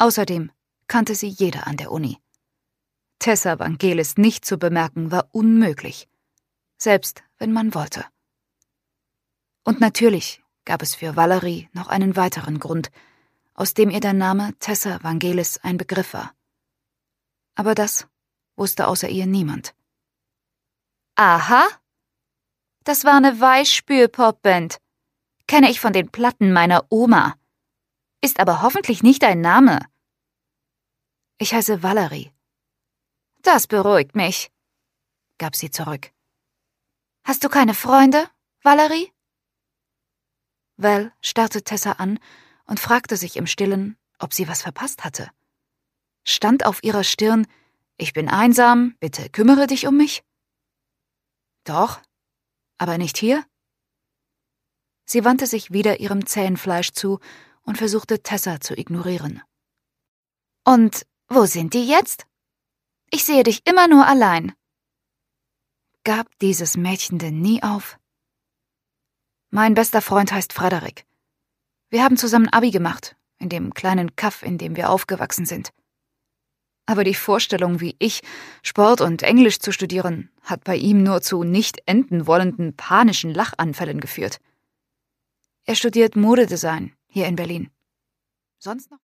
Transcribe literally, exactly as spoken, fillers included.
Außerdem kannte sie jeder an der Uni. Tessa Vangelis nicht zu bemerken, war unmöglich, selbst wenn man wollte. Und natürlich gab es für Valerie noch einen weiteren Grund, aus dem ihr der Name Tessa Vangelis ein Begriff war. Aber das wusste außer ihr niemand. Aha, das war eine Weichspül-Popband. Kenne ich von den Platten meiner Oma. Ist aber hoffentlich nicht dein Name. Ich heiße Valerie. Das beruhigt mich, gab sie zurück. Hast du keine Freunde, Valerie? Val starrte Tessa an und fragte sich im Stillen, ob sie was verpasst hatte. Stand auf ihrer Stirn: Ich bin einsam, bitte kümmere dich um mich? Doch, aber nicht hier? Sie wandte sich wieder ihrem zähen Fleisch zu und versuchte Tessa zu ignorieren. Und wo sind die jetzt? Ich sehe dich immer nur allein. Gab dieses Mädchen denn nie auf? Mein bester Freund heißt Frederik. Wir haben zusammen Abi gemacht, in dem kleinen Kaff, in dem wir aufgewachsen sind. Aber die Vorstellung, wie ich, Sport und Englisch zu studieren, hat bei ihm nur zu nicht enden wollenden panischen Lachanfällen geführt. Er studiert Modedesign hier in Berlin. Sonst noch?